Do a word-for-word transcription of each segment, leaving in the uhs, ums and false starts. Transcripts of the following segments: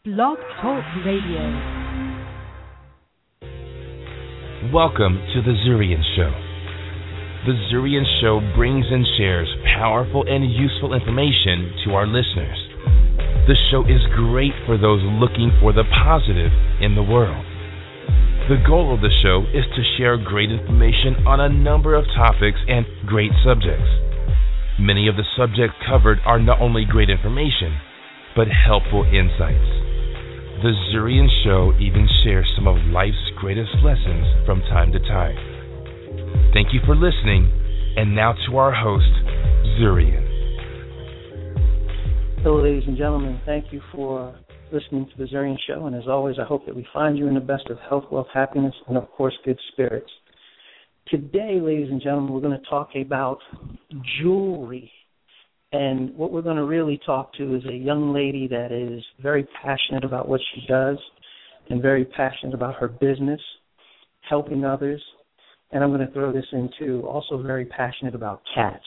Blog Talk Radio. Welcome to The Zurian Show. The Zurian Show brings and shares powerful and useful information to our listeners. The show is great for those looking for the positive in the world. The goal of the show is to share great information on a number of topics and great subjects. Many of the subjects covered are not only great information, but helpful insights. The Zurian Show even shares some of life's greatest lessons from time to time. Thank you for listening, and now to our host, Zurian. Hello, ladies and gentlemen. Thank you for listening to The Zurian Show, and as always, I hope that we find you in the best of health, wealth, happiness, and of course, good spirits. Today, ladies and gentlemen, we're going to talk about jewelry. And what we're going to really talk to is a young lady that is very passionate about what she does and very passionate about her business, helping others. And I'm going to throw this in, too, also very passionate about cats.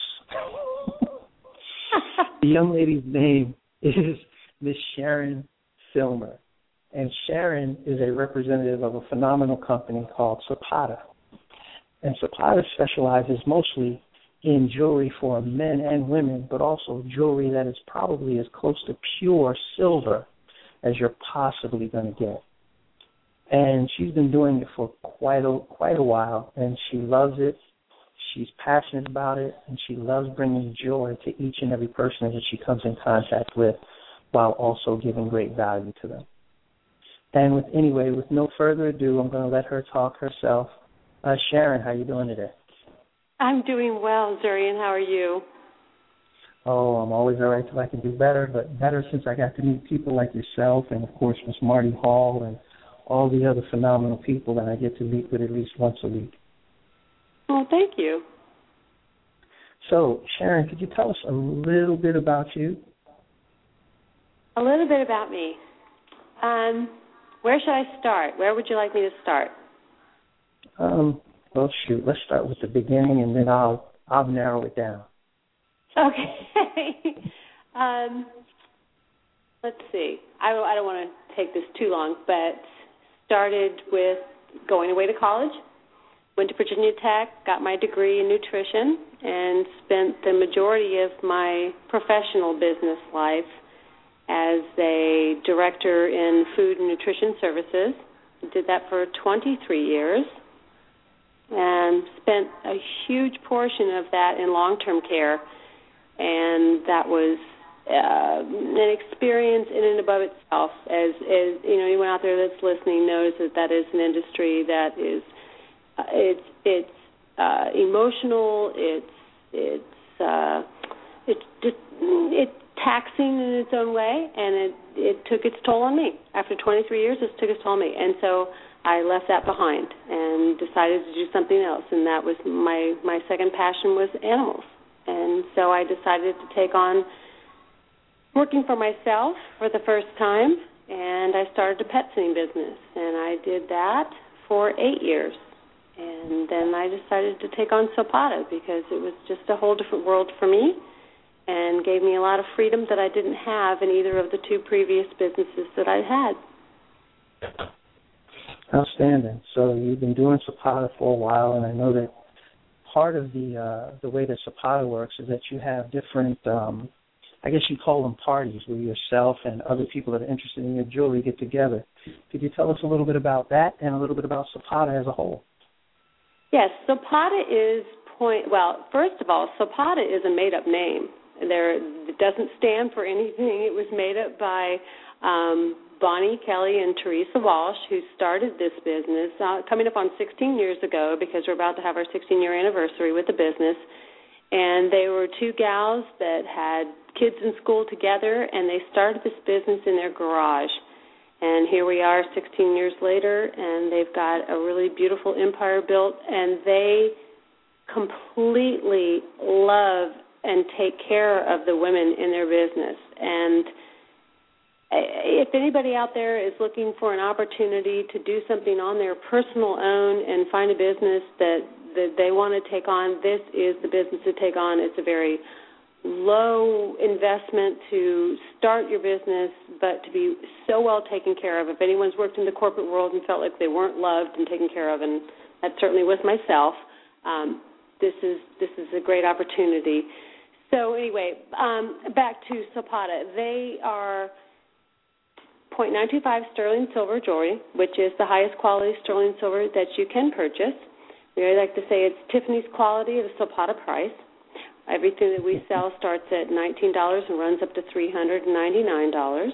The young lady's name is Miss Sharon Filmer. And Sharon is a representative of a phenomenal company called Zapata. And Zapata specializes mostly in jewelry for men and women, but also jewelry that is probably as close to pure silver as you're possibly going to get. And she's been doing it for quite a, quite a while, and she loves it. She's passionate about it, and she loves bringing joy to each and every person that she comes in contact with, while also giving great value to them. And with anyway, with no further ado, I'm going to let her talk herself. Uh, Sharon, how you doing today? I'm doing well, Zurian. How are you? Oh, I'm always all right till I can do better, but better since I got to meet people like yourself and, of course, Miss Marty Hall and all the other phenomenal people that I get to meet with at least once a week. Well, thank you. So, Sharon, could you tell us a little bit about you? A little bit about me. Um, where should I start? Where would you like me to start? Um, well, shoot, let's start with the beginning, and then I'll I'll narrow it down. Okay. um, let's see. I, I don't want to take this too long, but started with going away to college, went to Virginia Tech, got my degree in nutrition, and spent the majority of my professional business life as a director in food and nutrition services. Did that for twenty-three years. And spent a huge portion of that in long-term care, and that was uh, an experience in and above itself. As, as you know, anyone out there that's listening knows that that is an industry that is uh, it's it's uh, emotional. It's it's uh, it's just it's taxing in its own way, and it it took its toll on me. After twenty-three years, it took its toll on me, and so I left that behind and decided to do something else, and that was my, my second passion was animals. And so I decided to take on working for myself for the first time, and I started a pet sitting business, and I did that for eight years. And then I decided to take on Zapata because it was just a whole different world for me and gave me a lot of freedom that I didn't have in either of the two previous businesses that I had. Outstanding. So you've been doing Zapata for a while, and I know that part of the uh, the way that Zapata works is that you have different, um, I guess you call them parties, where yourself and other people that are interested in your jewelry get together. Could you tell us a little bit about that and a little bit about Zapata as a whole? Yes, Zapata is point. Well, first of all, Zapata is a made-up name. There, it doesn't stand for anything. It was made up by Um, Bonnie Kelly and Teresa Walsh, who started this business uh, coming up on sixteen years ago, because we're about to have our sixteen-year anniversary with the business. And they were two gals that had kids in school together, and they started this business in their garage. And here we are sixteen years later, and they've got a really beautiful empire built, and they completely love and take care of the women in their business. And if anybody out there is looking for an opportunity to do something on their personal own and find a business that, that they want to take on, this is the business to take on. It's a very low investment to start your business, but to be so well taken care of. If anyone's worked in the corporate world and felt like they weren't loved and taken care of, and that certainly was myself, um, this is this is a great opportunity. So anyway, um, back to Zapata. They are point nine two five sterling silver jewelry, which is the highest quality sterling silver that you can purchase. We like to say it's Tiffany's quality at a Zapata price. Everything that we sell starts at nineteen dollars and runs up to three hundred ninety-nine dollars.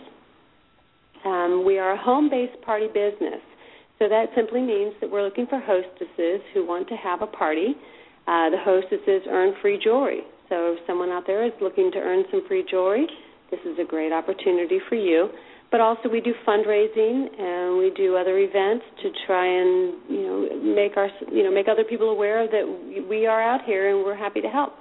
Um, we are a home-based party business, so that simply means that we're looking for hostesses who want to have a party. Uh, the hostesses earn free jewelry. So if someone out there is looking to earn some free jewelry, this is a great opportunity for you. But also we do fundraising and we do other events to try and, you know, make our, you know, make other people aware that we are out here and we're happy to help.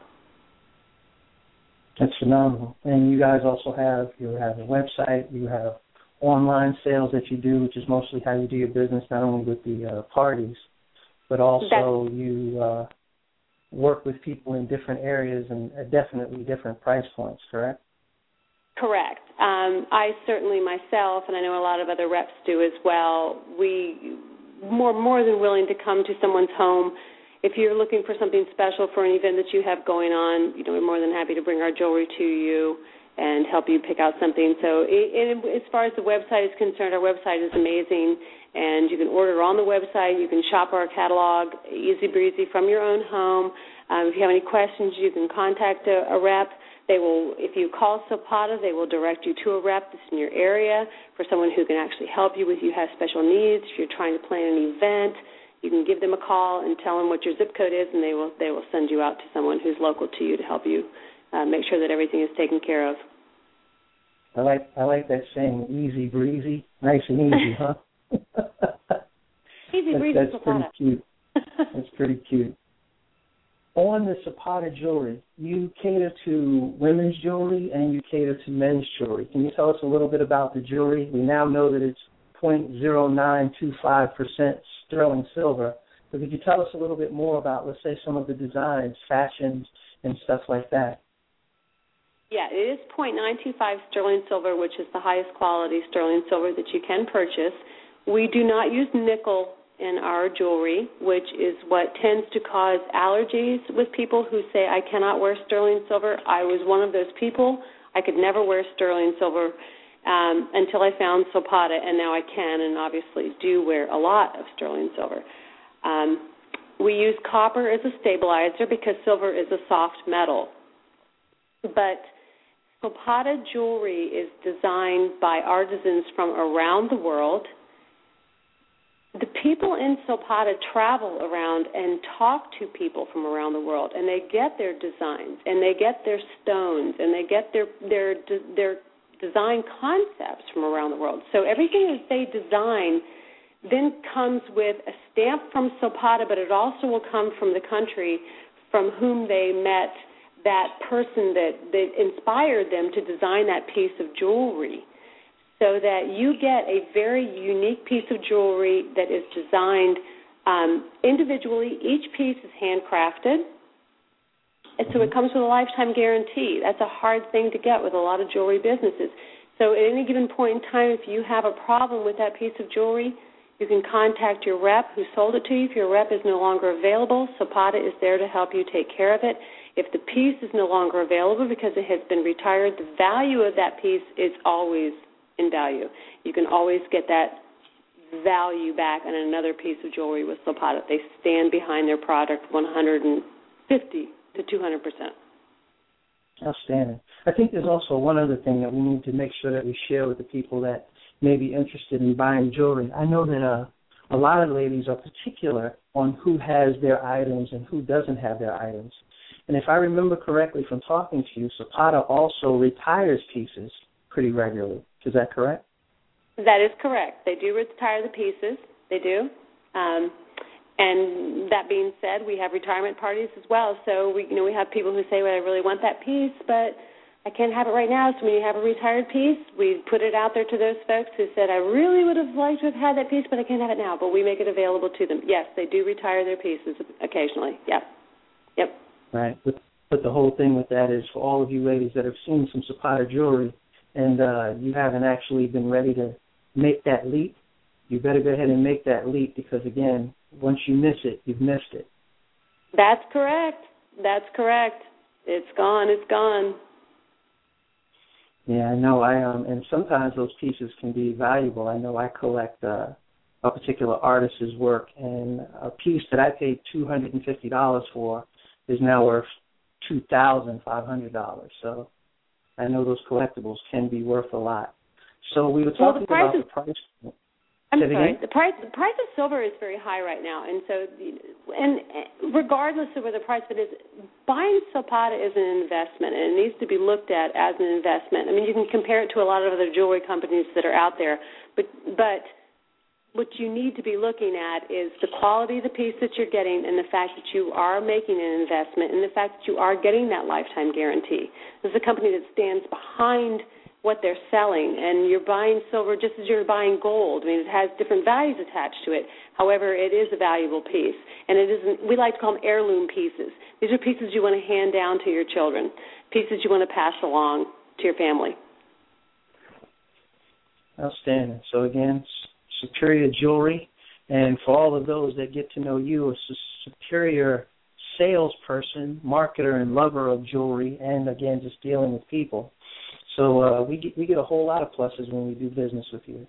That's phenomenal. And you guys also have, you have a website, you have online sales that you do, which is mostly how you do your business, not only with the uh, parties, but also That's- you uh, work with people in different areas and at definitely different price points, correct? Correct. Um, I certainly myself, and I know a lot of other reps do as well, we more more than willing to come to someone's home. If you're looking for something special for an event that you have going on, you know, we're more than happy to bring our jewelry to you and help you pick out something. So it, it, as far as the website is concerned, our website is amazing, and you can order on the website. You can shop our catalog easy breezy from your own home. Um, if you have any questions, you can contact a, a rep. They will, if you call Zapata, they will direct you to a rep that's in your area for someone who can actually help you if you have special needs. If you're trying to plan an event, you can give them a call and tell them what your zip code is, and they will they will send you out to someone who's local to you to help you uh, make sure that everything is taken care of. I like I like that saying, easy breezy, nice and easy, huh? Easy breezy, that's, that's pretty cute. That's pretty cute. On the Zapata jewelry, you cater to women's jewelry and you cater to men's jewelry. Can you tell us a little bit about the jewelry? We now know that it's zero point zero nine two five percent sterling silver. But could you tell us a little bit more about, let's say, some of the designs, fashions, and stuff like that? Yeah, it is zero point nine two five sterling silver, which is the highest quality sterling silver that you can purchase. We do not use nickel in our jewelry, which is what tends to cause allergies with people who say, I cannot wear sterling silver. I was one of those people. I could never wear sterling silver um, until I found Zapata, and now I can and obviously do wear a lot of sterling silver. Um, we use copper as a stabilizer because silver is a soft metal. But Zapata jewelry is designed by artisans from around the world. The people in Zapata travel around and talk to people from around the world, and they get their designs, and they get their stones, and they get their their their design concepts from around the world. So everything that they design then comes with a stamp from Zapata, but it also will come from the country from whom they met that person that, that inspired them to design that piece of jewelry, so that you get a very unique piece of jewelry that is designed um, individually. Each piece is handcrafted, and so it comes with a lifetime guarantee. That's a hard thing to get with a lot of jewelry businesses. So at any given point in time, if you have a problem with that piece of jewelry, you can contact your rep who sold it to you. If your rep is no longer available, Zapata is there to help you take care of it. If the piece is no longer available because it has been retired, the value of that piece is always in value. You can always get that value back on another piece of jewelry with Zapata. They stand behind their product one hundred fifty to two hundred percent. Outstanding. I think there's also one other thing that we need to make sure that we share with the people that may be interested in buying jewelry. I know that uh, a lot of ladies are particular on who has their items and who doesn't have their items. And if I remember correctly from talking to you, Zapata also retires pieces pretty regularly. Is that correct? That is correct. They do retire the pieces. They do. Um, and that being said, we have retirement parties as well. So we, you know, we have people who say, well, I really want that piece, but I can't have it right now. So when you have a retired piece, we put it out there to those folks who said, I really would have liked to have had that piece, but I can't have it now. But we make it available to them. Yes, they do retire their pieces occasionally. Yep. Yep. Right. With, But the whole thing with that is for all of you ladies that have seen some Zapata jewelry and uh, you haven't actually been ready to make that leap, you better go ahead and make that leap because, again, once you miss it, you've missed it. That's correct. That's correct. It's gone. It's gone. Yeah, I know. I um, and sometimes those pieces can be valuable. I know I collect uh, a particular artist's work, and a piece that I paid two hundred and fifty dollars for is now worth two thousand five hundred dollars. So I know those collectibles can be worth a lot. So we were talking well, the about the price. I'm sorry. The price the price of silver is very high right now, and so and regardless of where the price of it is, buying Zapata is an investment, and it needs to be looked at as an investment. I mean, you can compare it to a lot of other jewelry companies that are out there, but but what you need to be looking at is the quality of the piece that you're getting, and the fact that you are making an investment, and the fact that you are getting that lifetime guarantee. This is a company that stands behind what they're selling, and you're buying silver just as you're buying gold. I mean, it has different values attached to it. However, it is a valuable piece, and it isn't. We like to call them heirloom pieces. These are pieces you want to hand down to your children, pieces you want to pass along to your family. Outstanding. So again, Superior Jewelry, and for all of those that get to know you, a superior salesperson, marketer, and lover of jewelry, and again, just dealing with people. So uh, we get, we get a whole lot of pluses when we do business with you.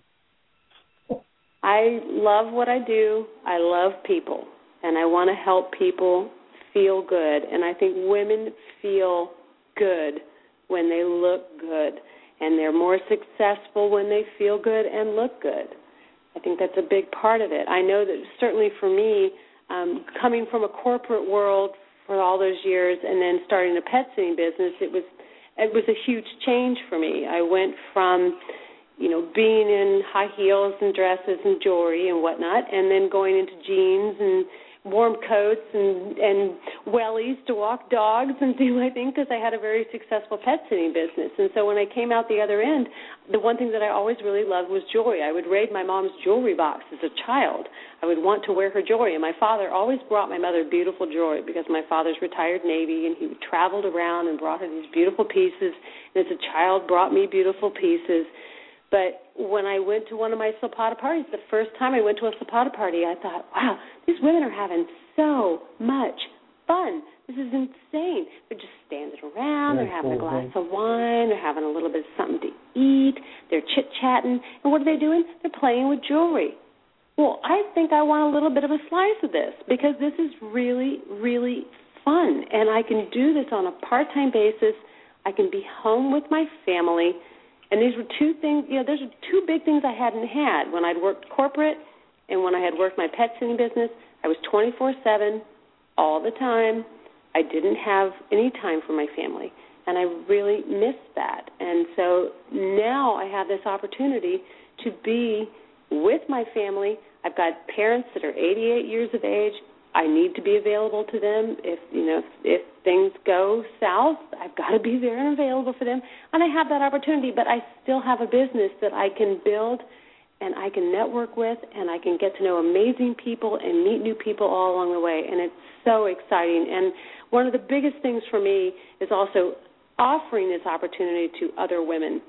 I love what I do. I love people, and I want to help people feel good. And I think women feel good when they look good, and they're more successful when they feel good and look good. I think that's a big part of it. I know that certainly for me, um, coming from a corporate world for all those years and then starting a pet sitting business, it was It was a huge change for me. I went from, you know, being in high heels and dresses and jewelry and whatnot, and then going into jeans and warm coats and, and wellies to walk dogs and do my thing because I had a very successful pet sitting business. And so when I came out the other end, the one thing that I always really loved was jewelry. I would raid my mom's jewelry box as a child. I would want to wear her jewelry. And my father always brought my mother beautiful jewelry because my father's retired Navy, and he traveled around and brought her these beautiful pieces. And as a child, brought me beautiful pieces. But when I went to one of my Zapata parties, the first time I went to a Zapata party, I thought, wow, these women are having so much fun. This is insane. They're just standing around. Very they're having cool, a glass right? of wine. They're having a little bit of something to eat. They're chit-chatting. And what are they doing? They're playing with jewelry. Well, I think I want a little bit of a slice of this because this is really, really fun. And I can do this on a part-time basis. I can be home with my family. And these were two things, you know, those are two big things I hadn't had. When I'd worked corporate and when I had worked my pet sitting business, I was twenty-four seven all the time. I didn't have any time for my family, and I really missed that. And so now I have this opportunity to be with my family. I've got parents that are eighty-eight years of age. I need to be available to them. If, you know, if, if things go south, I've got to be there and available for them. And I have that opportunity, but I still have a business that I can build and I can network with, and I can get to know amazing people and meet new people all along the way. And it's so exciting. And one of the biggest things for me is also offering this opportunity to other women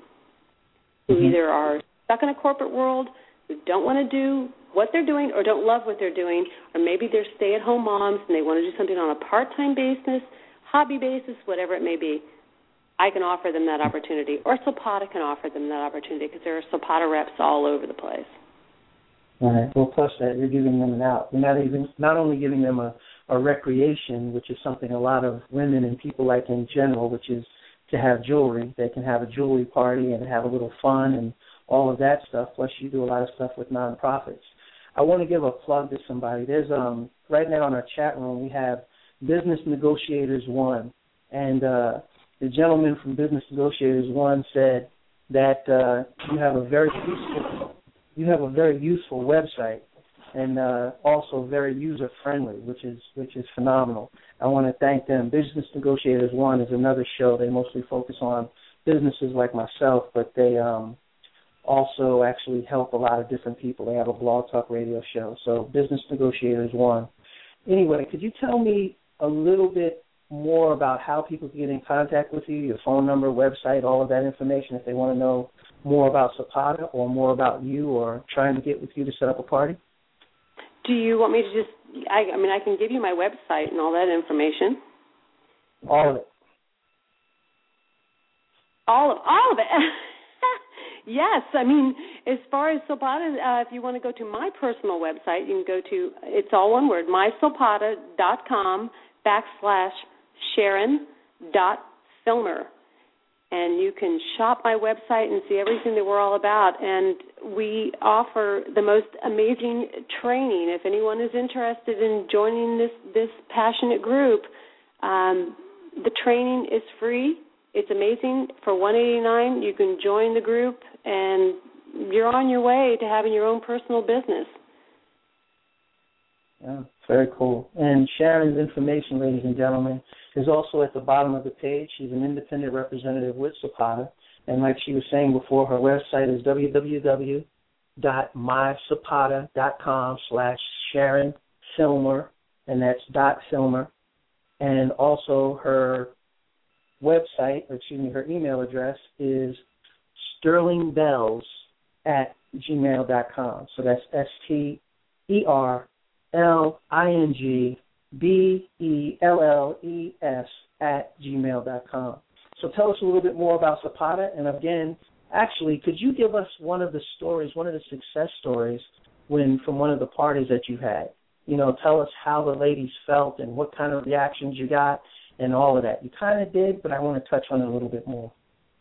who mm-hmm. either are stuck in a corporate world, who don't want to do what they're doing or don't love what they're doing, or maybe they're stay-at-home moms and they want to do something on a part-time basis, hobby basis, whatever it may be. I can offer them that opportunity, or Zapata can offer them that opportunity because there are Zapata reps all over the place. All right. Well, plus that, you're giving them an out. You're not even not only giving them a, a recreation, which is something a lot of women and people like in general, which is to have jewelry. They can have a jewelry party and have a little fun and all of that stuff. Plus, you do a lot of stuff with nonprofits. I want to give a plug to somebody. There's um right now in our chat room we have Business Negotiators One, and uh, the gentleman from Business Negotiators One said that uh, you have a very useful you have a very useful website, and uh, also very user friendly, which is which is phenomenal. I want to thank them. Business Negotiators One is another show. They mostly focus on businesses like myself, but they um. also actually help a lot of different people. They have a blog talk radio show. So Business Negotiators One. Anyway, could you tell me a little bit more about how people can get in contact with you, your phone number, website, all of that information if they want to know more about Zapata or more about you or trying to get with you to set up a party? Do you want me to just, I, I mean, I can give you my website and all that information. All of it. All of, all of it. Yes, I mean, as far as Zapata, uh, if you want to go to my personal website, you can go to, it's all one word, my zapata dot com backslash Sharon dot Filmer. And you can shop my website and see everything that we're all about. And we offer the most amazing training. If anyone is interested in joining this, this passionate group, um, the training is free. It's amazing. For one hundred eighty-nine dollars, you can join the group, and you're on your way to having your own personal business. Yeah, very cool. And Sharon's information, ladies and gentlemen, is also at the bottom of the page. She's an independent representative with Zapata. And like she was saying before, her website is w w w dot my zapata dot com slash Sharon Filmer, and that's dot Filmer. And also her website, or excuse me, her email address is sterlingbells at gmail dot com. So that's S T E R L I N G B E L L E S at gmail dot com. So tell us a little bit more about Zapata. And again, actually, could you give us one of the stories, one of the success stories when from one of the parties that you had? You know, tell us how the ladies felt and what kind of reactions you got and all of that. You kind of did, but I want to touch on it a little bit more.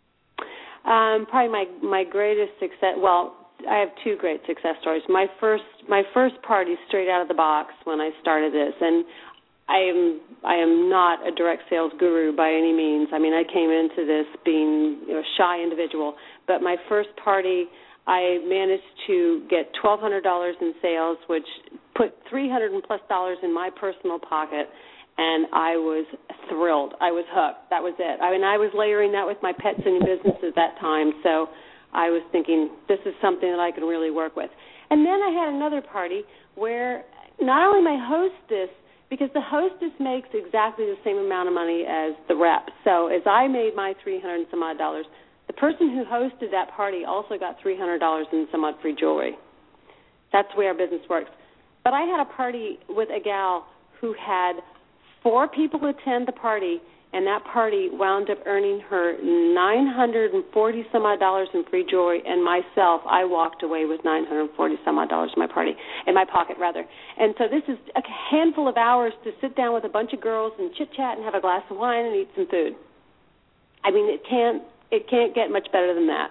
Um, probably my, my greatest success, well, I have two great success stories. My first my first party straight out of the box when I started this, and I am I am not a direct sales guru by any means. I mean, I came into this being, you know, a shy individual, but my first party, I managed to get twelve hundred dollars in sales, which put three hundred plus dollars in my personal pocket, and I was thrilled. I was hooked. That was it. I mean, I was layering that with my pets in business at that time, so I was thinking, this is something that I can really work with. And then I had another party where not only my hostess, because the hostess makes exactly the same amount of money as the rep. So as I made my three hundred and some odd dollars, the person who hosted that party also got three hundred dollars in some odd free jewelry. That's the way our business works. But I had a party with a gal who had four people attend the party, and that party wound up earning her nine hundred forty some odd dollars in free jewelry, and myself, I walked away with nine hundred forty some odd dollars in my party, in my pocket rather. And so this is a handful of hours to sit down with a bunch of girls and chit chat and have a glass of wine and eat some food. I mean, it can't it can't get much better than that.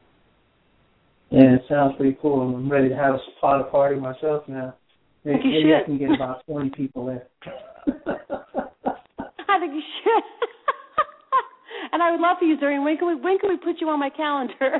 Yeah, it sounds pretty cool. I'm ready to have a Zapata party myself now. Maybe, you maybe should. I can get about twenty people in. I think you should. And I would love for you, Zurian. When can we, when can we put you on my calendar?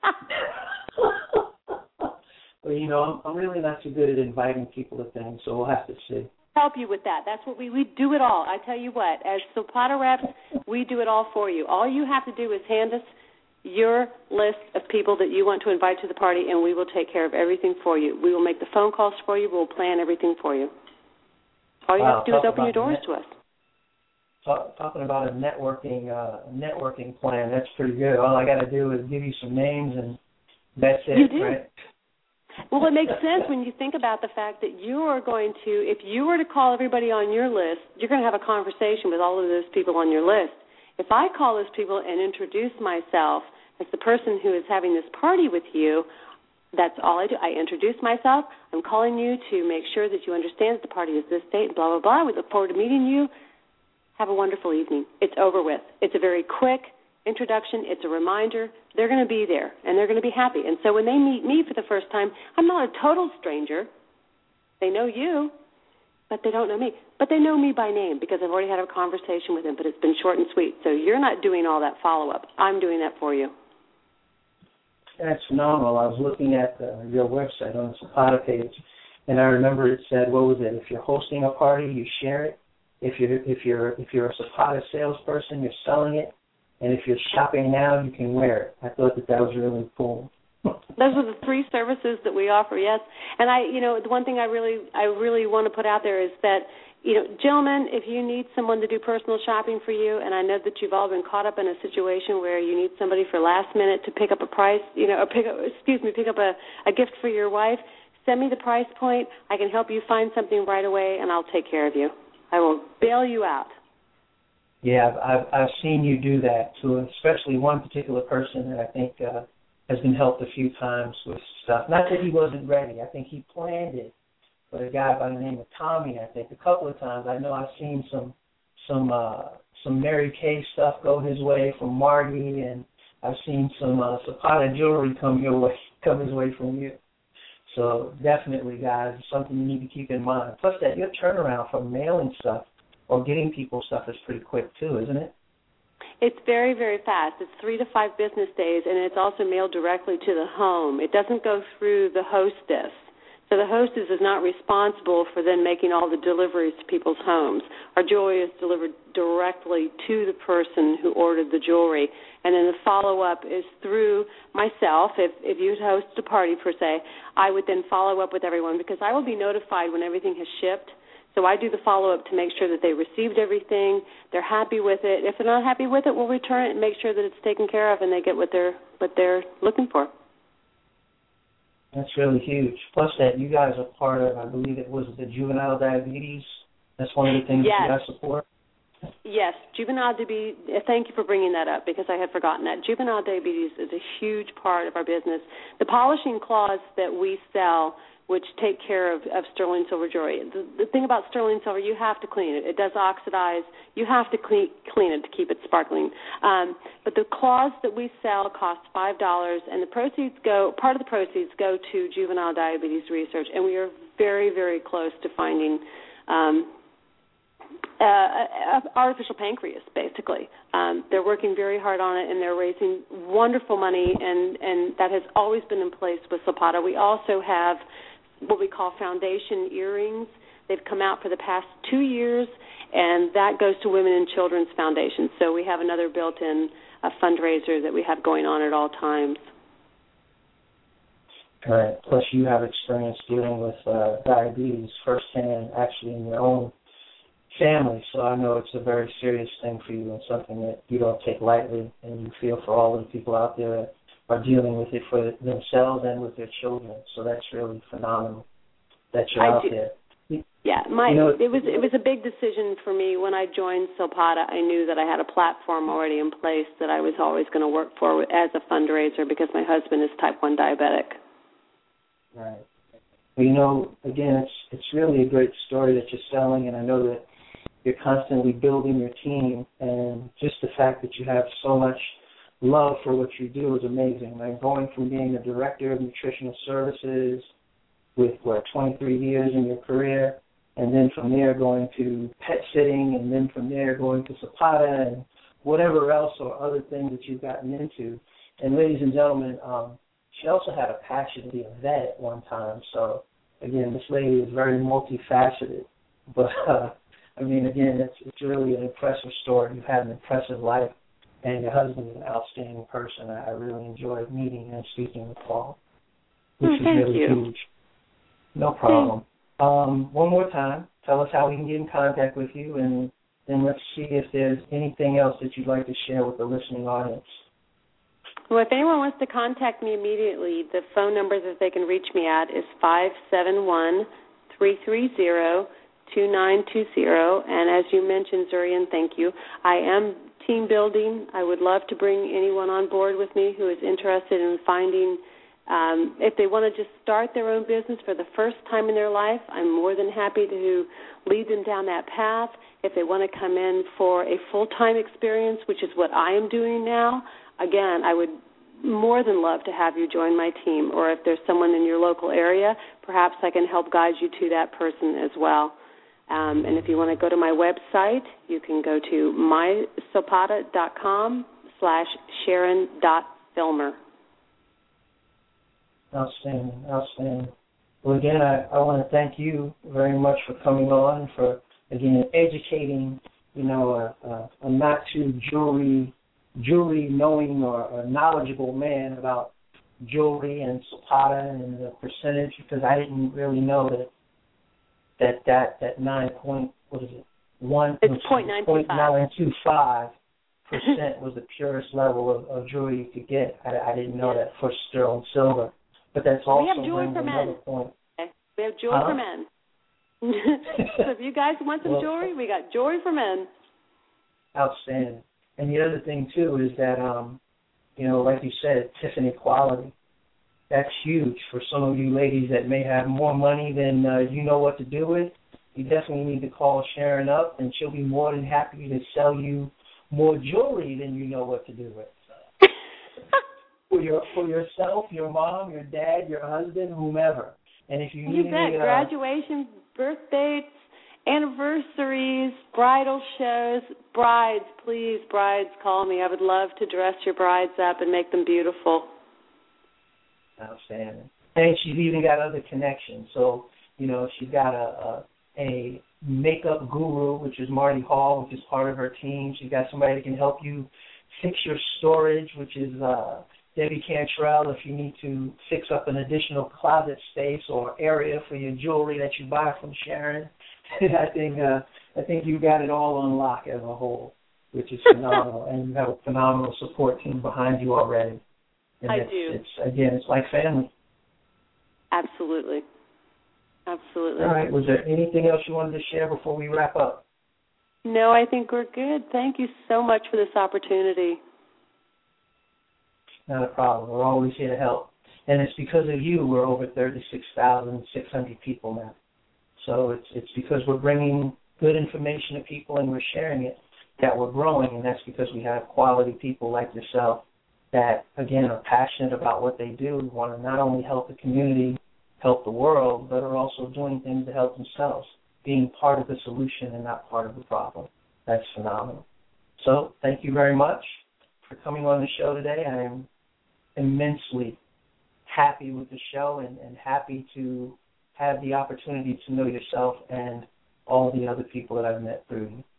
Well, you know, I'm, I'm really not too good at inviting people to things, so we'll have to see. Help you with that. That's what we, we do it all. I tell you what, as Zapata reps, we do it all for you. All you have to do is hand us your list of people that you want to invite to the party, and we will take care of everything for you. We will make the phone calls for you. We'll plan everything for you. All you wow, have to do is open your doors net- to us. Talk, talking about a networking uh, networking plan, that's pretty good. All I got to do is give you some names, and that's it, you do. right? Well, it makes sense when you think about the fact that you are going to, if you were to call everybody on your list, you're going to have a conversation with all of those people on your list. If I call those people and introduce myself as the person who is having this party with you, that's all I do. I introduce myself. I'm calling you to make sure that you understand that the party is this date, blah, blah, blah. We look forward to meeting you. Have a wonderful evening. It's over with. It's a very quick introduction. It's a reminder. They're going to be there, and they're going to be happy. And so when they meet me for the first time, I'm not a total stranger. They know you, but they don't know me. But they know me by name because I've already had a conversation with them, but it's been short and sweet. So you're not doing all that follow-up. I'm doing that for you. That's phenomenal. I was looking at the, your website on the Zapata page, and I remember it said, what was it? If you're hosting a party, you share it. If you're if you're if you're a Zapata salesperson, you're selling it, and if you're shopping now, you can wear it. I thought that that was really cool. Those are the three services that we offer, yes. And I, you know, the one thing I really I really want to put out there is that you know, gentlemen, if you need someone to do personal shopping for you, and I know that you've all been caught up in a situation where you need somebody for last minute to pick up a price, you know, or pick up, excuse me, pick up a, a gift for your wife, send me the price point. I can help you find something right away, and I'll take care of you. I will bail you out. Yeah, I've, I've seen you do that to especially one particular person that I think uh, has been helped a few times with stuff. Not that he wasn't ready. I think he planned it. But a guy by the name of Tommy, I think, a couple of times. I know I've seen some some uh, some Mary Kay stuff go his way from Marty, and I've seen some uh, Zapata jewelry come your way, come his way from you. So definitely, guys, it's something you need to keep in mind. Plus, that your turnaround from mailing stuff or getting people stuff is pretty quick too, isn't it? It's very, very fast. It's three to five business days, and it's also mailed directly to the home. It doesn't go through the hostess. So the hostess is not responsible for then making all the deliveries to people's homes. Our jewelry is delivered directly to the person who ordered the jewelry. And then the follow-up is through myself. If, if you host a party, per se, I would then follow up with everyone because I will be notified when everything has shipped. So I do the follow-up to make sure that they received everything, they're happy with it. If they're not happy with it, we'll return it and make sure that it's taken care of and they get what they're what they're looking for. That's really huge. Plus that you guys are part of, I believe it was the juvenile diabetes. That's one of the things yes. that you guys support. Yes, juvenile diabetes, thank you for bringing that up because I had forgotten that. Juvenile diabetes is a huge part of our business. The polishing cloths that we sell, which take care of, of sterling silver jewelry. The, the thing about sterling silver, you have to clean it. It does oxidize. You have to clean, clean it to keep it sparkling. Um, but the cloths that we sell cost five dollars, and the proceeds go, part of the proceeds go to juvenile diabetes research, and we are very, very close to finding um, uh, artificial pancreas, basically. Um, they're working very hard on it, and they're raising wonderful money, and, and that has always been in place with Zapata. We also have what we call foundation earrings. They've come out for the past two years, and that goes to Women and Children's Foundation. So we have another built-in uh, fundraiser that we have going on at all times. All right. Plus you have experience dealing with uh, diabetes firsthand, actually in your own family. So I know it's a very serious thing for you and something that you don't take lightly, and you feel for all of the people out there that are dealing with it for themselves and with their children. So that's really phenomenal that you're I out do. there. Yeah, my you know, it was it was a big decision for me when I joined Zapata. I knew that I had a platform already in place that I was always going to work for as a fundraiser because my husband is type one diabetic. Right. Well, you know, again, it's it's really a great story that you're selling, and I know that you're constantly building your team, and just the fact that you have so much love for what you do is amazing. Like going from being a director of nutritional services with, what, twenty-three years in your career, and then from there going to pet sitting, and then from there going to Zapata and whatever else or other things that you've gotten into. And ladies and gentlemen, um, she also had a passion to be a vet at one time. So, again, this lady is very multifaceted. But, uh, I mean, again, it's, it's really an impressive story. You've had an impressive life. And your husband is an outstanding person. I really enjoyed meeting and speaking with Paul, which oh, is thank really you. huge. No problem. Um, one more time, tell us how we can get in contact with you, and then let's see if there's anything else that you'd like to share with the listening audience. Well, if anyone wants to contact me immediately, the phone number that they can reach me at is five seven one, three three zero, two nine two zero. And as you mentioned, Zurian, thank you, I am team building. I would love to bring anyone on board with me who is interested in finding, um, if they want to just start their own business for the first time in their life, I'm more than happy to lead them down that path. If they want to come in for a full-time experience, which is what I am doing now, again, I would more than love to have you join my team. Or if there's someone in your local area, perhaps I can help guide you to that person as well. Um, and if you want to go to my website, you can go to my zapata dot com slash sharon dot filmer. Outstanding, outstanding. Well, again, I, I want to thank you very much for coming on and for, again, educating, you know, a, a, a not too jewelry, jewelry knowing or, or knowledgeable man about jewelry and Zapata and the percentage, because I didn't really know that that that, that nine point what is it? One It's point nine two five percent was the purest level of, of jewelry you could get. I, I didn't know yes. that for sterling silver, but that's also we have jewelry for another men. point. Okay. We have jewelry huh? for men. So if you guys want some well, jewelry, we got jewelry for men. Outstanding. And the other thing too is that, um, you know, like you said, Tiffany quality. That's huge for some of you ladies that may have more money than uh, you know what to do with. You definitely need to call Sharon up, and she'll be more than happy to sell you more jewelry than you know what to do with. for your for yourself, your mom, your dad, your husband, whomever. And if you need you bet. any, uh, graduation, birthdays, anniversaries, bridal shows, brides, please, brides, call me. I would love to dress your brides up and make them beautiful. Outstanding. And she's even got other connections. So, you know, she's got a, a, a makeup guru, which is Marty Hall, which is part of her team. She's got somebody that can help you fix your storage, which is uh, Debbie Cantrell, if you need to fix up an additional closet space or area for your jewelry that you buy from Sharon. I think uh, I think you got it all on lock as a whole, which is phenomenal. And you have a phenomenal support team behind you already. And I it's, do. It's, again, it's like family. Absolutely. Absolutely. All right. Was there anything else you wanted to share before we wrap up? No, I think we're good. Thank you so much for this opportunity. Not a problem. We're always here to help. And it's because of you we're over thirty-six thousand six hundred people now. So it's it's because we're bringing good information to people and we're sharing it that we're growing, and that's because we have quality people like yourself that, again, are passionate about what they do, want to not only help the community, help the world, but are also doing things to help themselves, being part of the solution and not part of the problem. That's phenomenal. So thank you very much for coming on the show today. I am immensely happy with the show and, and happy to have the opportunity to know yourself and all the other people that I've met through you.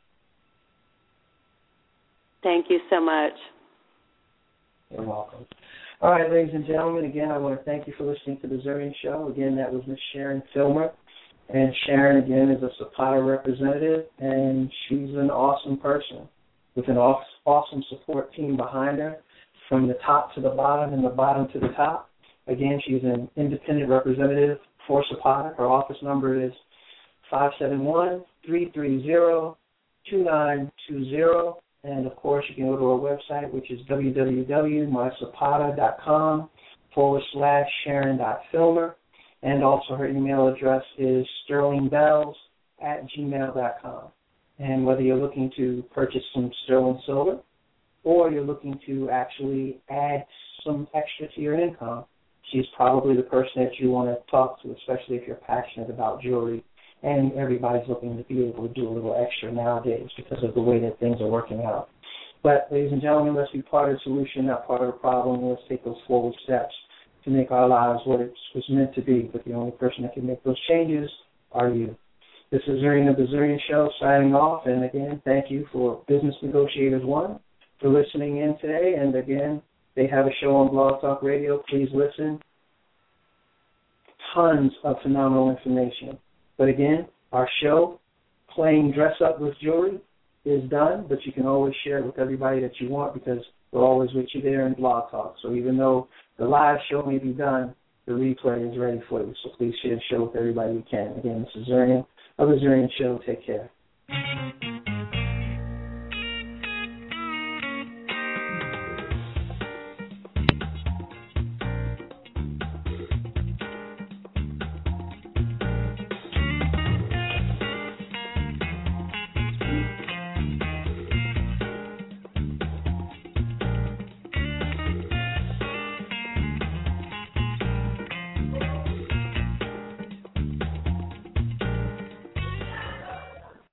Thank you so much. You're welcome. All right, ladies and gentlemen, again, I want to thank you for listening to The Zurian Show. Again, that was Miss Sharon Filmer. And Sharon, again, is a Zapata representative, and she's an awesome person with an awesome support team behind her from the top to the bottom and the bottom to the top. Again, she's an independent representative for Zapata. Her office number is five seven one, three three zero, two nine two zero. And, of course, you can go to our website, which is www.myzapata.com forward slash Sharon.Filmer. And also her email address is sterlingbells at gmail.com. And whether you're looking to purchase some sterling silver or you're looking to actually add some extra to your income, she's probably the person that you want to talk to, especially if you're passionate about jewelry. And everybody's looking to be able to do a little extra nowadays because of the way that things are working out. But, ladies and gentlemen, let's be part of the solution, not part of the problem. Let's take those forward steps to make our lives what it was meant to be. But the only person that can make those changes are you. This is Zurian of the Zurian Show signing off. And, again, thank you for Business Negotiators One for listening in today. And, again, they have a show on Blog Talk Radio. Please listen. Tons of phenomenal information. But again, our show, Playing Dress Up with Jewelry, is done, but you can always share it with everybody that you want because we're always with you there in Blog Talk. So even though the live show may be done, the replay is ready for you. So please share the show with everybody you can. Again, this is Zurian of the Zurian Show. Take care.